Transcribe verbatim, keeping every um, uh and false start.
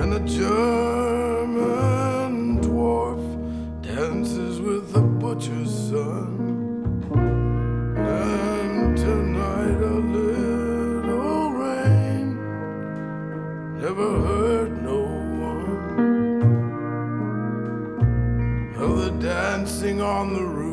and a German dwarf dances with the butcher's son. And tonight a little rain never hurt no one. Oh, the dancing on the roof